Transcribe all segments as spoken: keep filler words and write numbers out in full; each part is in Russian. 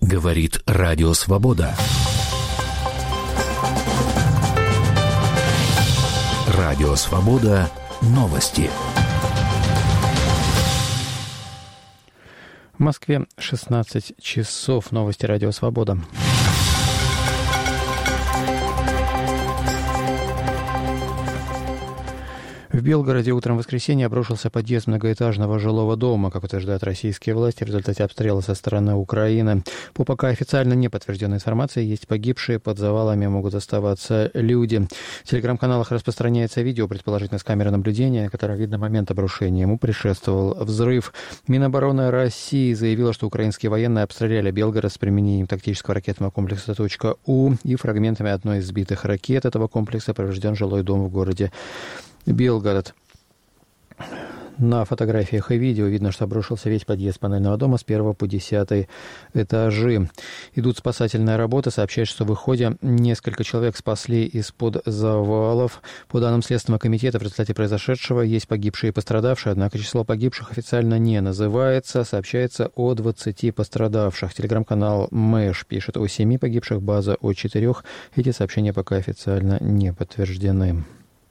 Говорит Радио Свобода. Радио Свобода. Новости. В Москве шестнадцать часов. Новости Радио Свобода. В Белгороде утром воскресенья обрушился подъезд многоэтажного жилого дома, как утверждают российские власти, в результате обстрела со стороны Украины. По пока официально не подтвержденной информации, есть погибшие, под завалами могут оставаться люди. В телеграм-каналах распространяется видео, предположительно с камеры наблюдения, на котором видно момент обрушения. Ему предшествовал взрыв. Минобороны России заявила, что украинские военные обстреляли Белгород с применением тактического ракетного комплекса «У» и фрагментами одной из сбитых ракет этого комплекса поврежден жилой дом в городе Белгород. На фотографиях и видео видно, что обрушился весь подъезд панельного дома с первого по десятый этажи. Идут спасательные работы. Сообщают, что в ходе несколько человек спасли из-под завалов. По данным Следственного комитета, в результате произошедшего есть погибшие и пострадавшие, однако число погибших официально не называется. Сообщается о двадцати пострадавших. Телеграм-канал Мэш пишет о семи погибших, база о четырех. Эти сообщения пока официально не подтверждены.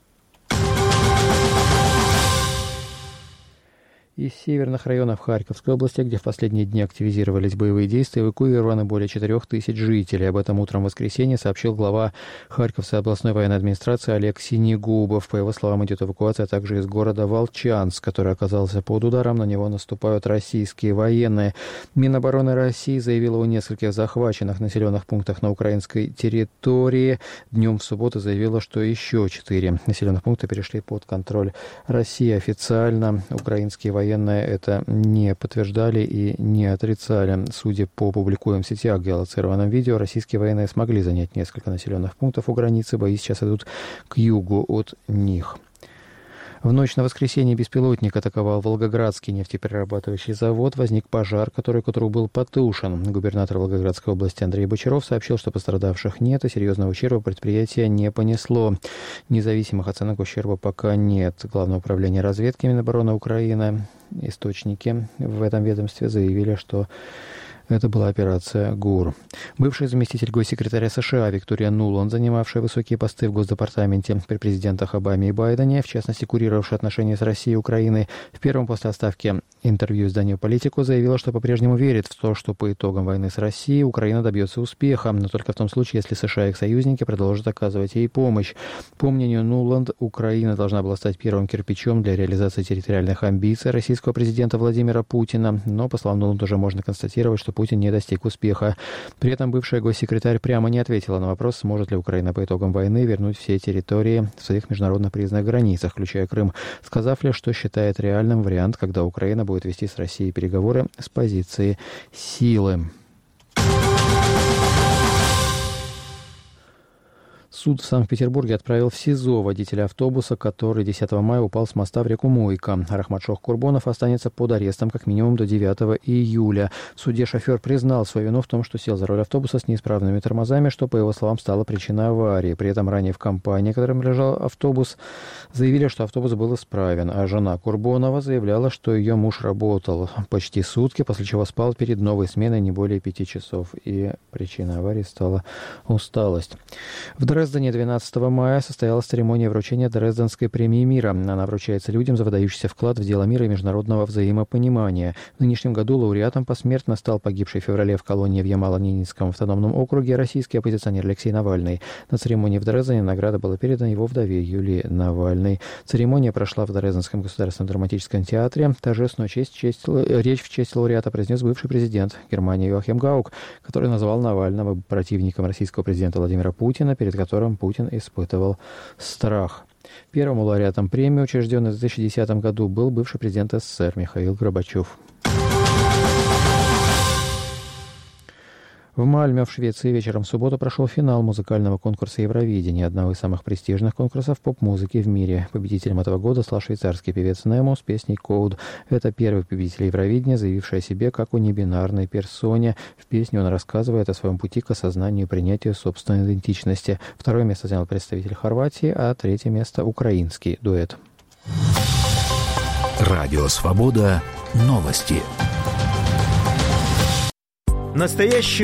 Из северных районов Харьковской области, где в последние дни активизировались боевые действия, эвакуированы более четырех тысяч жителей. Об этом утром в воскресенье сообщил глава Харьковской областной военной администрации Олег Синегубов. По его словам, идет эвакуация также из города Волчанск, который оказался под ударом. На него наступают российские военные. Минобороны России заявила о нескольких захваченных населенных пунктах на украинской территории. Днем в субботу заявила, что еще четыре населенных пункта перешли под контроль России. Официально украинские военные Военные это не подтверждали и не отрицали. Судя по публикуемым в сетях геолоцированным видео, российские военные смогли занять несколько населенных пунктов у границы. Бои сейчас идут к югу от них. В ночь на воскресенье беспилотник атаковал Волгоградский нефтеперерабатывающий завод. Возник пожар, который к утру был потушен. Губернатор Волгоградской области Андрей Бочаров сообщил, что пострадавших нет, и серьезного ущерба предприятие не понесло. Независимых оценок ущерба пока нет. Главное управление разведки Минобороны Украины, источники в этом ведомстве заявили, что это была операция ГУР. Бывший заместитель госсекретаря США Виктория Нуланд, занимавшая высокие посты в Госдепартаменте при президентах Обаме и Байдене, в частности, курировавшая отношения с Россией и Украиной, в первом после отставки интервью изданию «Политику» заявила, что по-прежнему верит в то, что по итогам войны с Россией Украина добьется успеха, но только в том случае, если США и их союзники продолжат оказывать ей помощь. По мнению Нуланд, Украина должна была стать первым кирпичом для реализации территориальных амбиций российского президента Владимира Путина, но, по словам Нуланд, уже можно констатировать, что Путин не достиг успеха. При этом бывшая госсекретарь прямо не ответила на вопрос, сможет ли Украина по итогам войны вернуть все территории в своих международно признанных границах, включая Крым, сказав лишь, что считает реальным вариант, когда Украина будет вести с Россией переговоры с позиции силы. Суд в Санкт-Петербурге отправил в СИЗО водителя автобуса, который десятого мая упал с моста в реку Мойка. Рахмат-Шох Курбонов останется под арестом как минимум до девятого июля. В суде шофер признал свою вину в том, что сел за руль автобуса с неисправными тормозами, что, по его словам, стало причиной аварии. При этом ранее в компании, в которой лежал автобус, заявили, что автобус был исправен, а жена Курбонова заявляла, что ее муж работал почти сутки, после чего спал перед новой сменой не более пяти часов. И причиной аварии стала усталость. В Дрездене двенадцатого мая состоялась церемония вручения Дрезденской премии мира. Она вручается людям за выдающийся вклад в дело мира и международного взаимопонимания. В нынешнем году лауреатом посмертно стал погибший в феврале в колонии в Ямало-Ненецком автономном округе российский оппозиционер Алексей Навальный. На церемонии в Дрездене награда была передана его вдове Юлии Навальной. Церемония прошла в Дрезденском государственном драматическом театре. Торжественную честь, честь, речь в честь лауреата произнес бывший президент Германии Йоахим Гаук, который назвал Навального противником российского президента Владимира Путина, перед которым которым Путин испытывал страх. Первым лауреатом премии, учрежденной в две тысячи десятом году, был бывший президент СССР Михаил Горбачев. В Мальме в Швеции вечером в субботу прошел финал музыкального конкурса Евровидения, одного из самых престижных конкурсов поп-музыки в мире. Победителем этого года стал швейцарский певец Немо с песней «Code». Это первый победитель Евровидения, заявивший о себе как о небинарной персоне. В песне он рассказывает о своем пути к осознанию и принятию собственной идентичности. Второе место занял представитель Хорватии, а третье место — украинский дуэт. Радио Свобода. Новости. Настоящий